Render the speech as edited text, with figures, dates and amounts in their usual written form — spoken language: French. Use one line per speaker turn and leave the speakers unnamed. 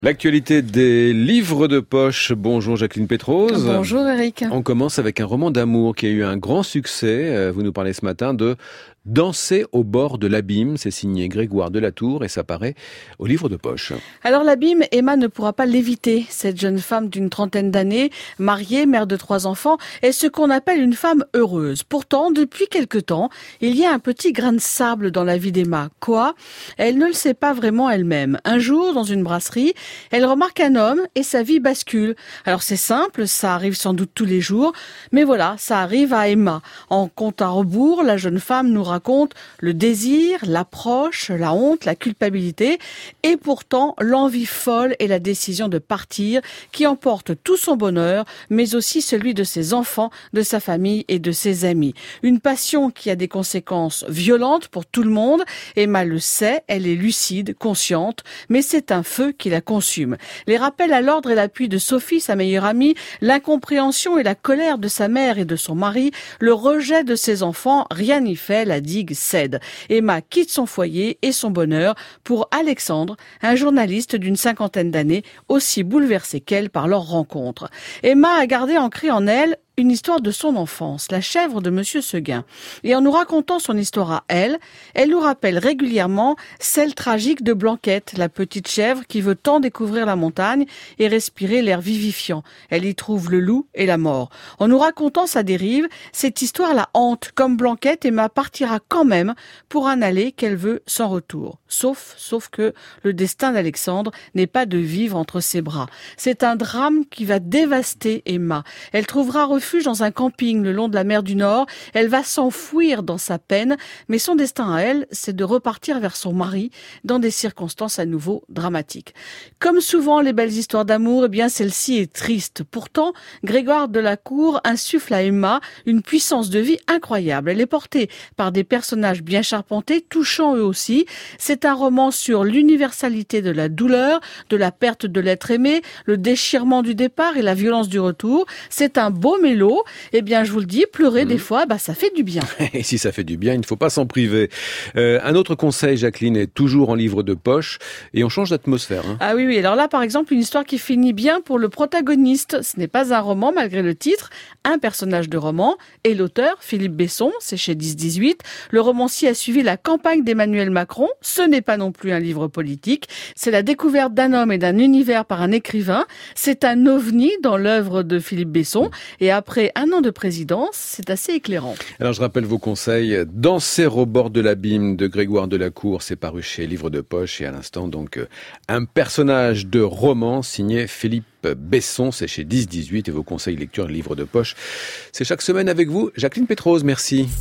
L'actualité des livres de poche. Bonjour Jacqueline Pétrose.
Bonjour Eric.
On commence avec un roman d'amour qui a eu un grand succès. Vous nous parlez ce matin de Danser au bord de l'abîme. C'est signé Grégoire Delatour et ça paraît au livre de poche.
Alors l'abîme, Emma ne pourra pas l'éviter. Cette jeune femme d'une trentaine d'années, mariée, mère de 3 enfants, est ce qu'on appelle une femme heureuse. Pourtant, depuis quelque temps, il y a un petit grain de sable dans la vie d'Emma. Quoi ? Elle ne le sait pas vraiment elle-même. Un jour, dans une brasserie, elle remarque un homme et sa vie bascule. Alors c'est simple, ça arrive sans doute tous les jours, mais voilà, ça arrive à Emma. En compte à rebours, la jeune femme nous raconte le désir, l'approche, la honte, la culpabilité et pourtant l'envie folle et la décision de partir qui emporte tout son bonheur, mais aussi celui de ses enfants, de sa famille et de ses amis. Une passion qui a des conséquences violentes pour tout le monde. Emma le sait, elle est lucide, consciente, mais c'est un feu qui la consume. Les rappels à l'ordre et l'appui de Sophie, sa meilleure amie, l'incompréhension et la colère de sa mère et de son mari, le rejet de ses enfants, rien n'y fait, la digue cède. Emma quitte son foyer et son bonheur pour Alexandre, un journaliste d'une 50aine d'années, aussi bouleversé qu'elle par leur rencontre. Emma a gardé ancrée en elle une histoire de son enfance, la chèvre de Monsieur Seguin. Et en nous racontant son histoire à elle nous rappelle régulièrement celle tragique de Blanquette, la petite chèvre qui veut tant découvrir la montagne et respirer l'air vivifiant. Elle y trouve le loup et la mort. En nous racontant sa dérive, cette histoire la hante. Comme Blanquette, Emma partira quand même pour un aller qu'elle veut sans retour. Sauf que le destin d'Alexandre n'est pas de vivre entre ses bras. C'est un drame qui va dévaster Emma. Elle trouvera refuge dans un camping le long de la mer du Nord. Elle va s'enfouir dans sa peine, mais son destin à elle, c'est de repartir vers son mari dans des circonstances à nouveau dramatiques. Comme souvent les belles histoires d'amour, eh bien celle-ci est triste. Pourtant, Grégoire Delatour insuffle à Emma une puissance de vie incroyable. Elle est portée par des personnages bien charpentés, touchants eux aussi. C'est un roman sur l'universalité de la douleur, de la perte de l'être aimé, le déchirement du départ et la violence du retour. C'est un beau mélo. Eh bien, je vous le dis, pleurer des fois, ça fait du bien.
Et si ça fait du bien, il ne faut pas s'en priver. Un autre conseil, Jacqueline, est toujours en livre de poche et on change d'atmosphère.
Ah oui. Alors là, par exemple, une histoire qui finit bien pour le protagoniste. Ce n'est pas un roman, malgré le titre. Un personnage de roman et l'auteur, Philippe Besson, c'est chez 10-18. Le romancier a suivi la campagne d'Emmanuel Macron. Ce n'est pas non plus un livre politique. C'est la découverte d'un homme et d'un univers par un écrivain. C'est un ovni dans l'œuvre de Philippe Besson. Et après 1 an de présidence, c'est assez éclairant.
Alors je rappelle vos conseils. Danser au bord de l'abîme de Grégoire Delatour, c'est paru chez Livre de Poche. Et à l'instant, donc, un personnage de roman signé Philippe Besson, c'est chez 10-18. Et vos conseils lecture Livre de Poche, c'est chaque semaine avec vous. Jacqueline Pétrose, merci.